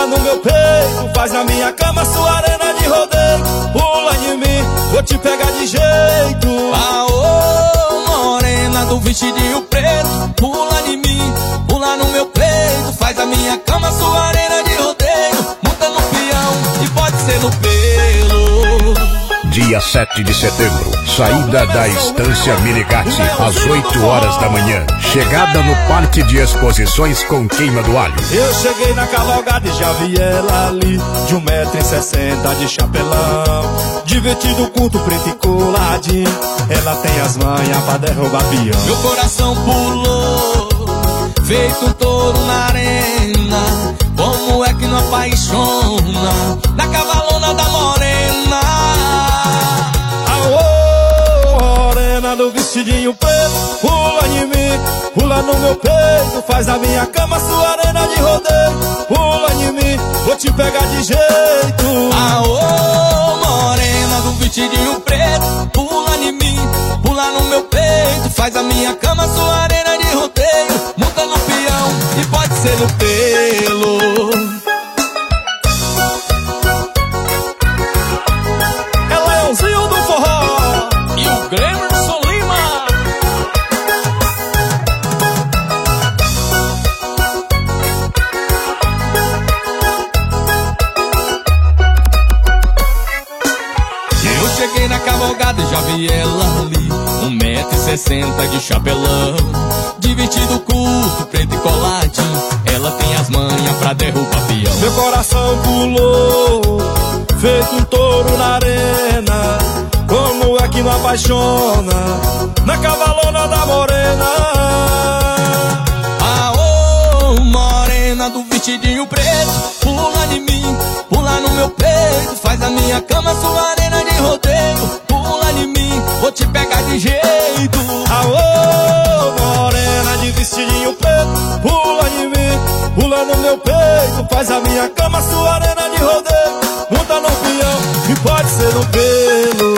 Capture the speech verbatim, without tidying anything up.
no meu peito, faz na minha cama sua arena de rodeio. Pula em mim, vou te pegar de jeito. Aô, morena do vestidinho preto, pula em mim, pula no meu peito, faz a minha cama sua arena de rodeio. Monta no peão e pode ser no pelo. Dia sete de setembro, saída da Estância Minigatti, às oito horas da manhã. Chegada no Parque de Exposições com Queima do Alho. Eu cheguei na cavalgada e já vi ela ali, de um metro e sessenta de chapelão, de vestido curto, preto e coladinho. Ela tem as manhas pra derrubar peão. Meu coração pulou, feito um touro na arena. Como é que não apaixona na cavalona da morena? Aô, morena do vestidinho preto, pula em mim, pula no meu peito, faz na minha cama sua arena de rodeio. Pula em mim, vou te pegar de jeito. Aô, morena do vestidinho preto, pula em mim, pula no meu peito, faz a minha cama sua arena de rodeio. Monta no peão e pode ser no pelo. É Leãozinho do forró e o Glemerson Lima. Eu cheguei na cavalgada e já vi ela ali, um metro e sessenta de chapelão, de vestido curto, preto e coladinho. Ela tem as manhas pra derrubar peão. Meu coração pulou, feito um touro na arena. Como é que não apaixona na cavalona da morena? Aô, morena do vestidinho preto, pula em mim, pula no meu peito, faz a minha cama sua arena de rodeio. Pula em mim, vou te pegar de jeito. Aô, morena de vestidinho preto, pula em mim, pula no meu peito, faz a minha cama sua arena de rodeio. Monta no peão e pode ser no pelo.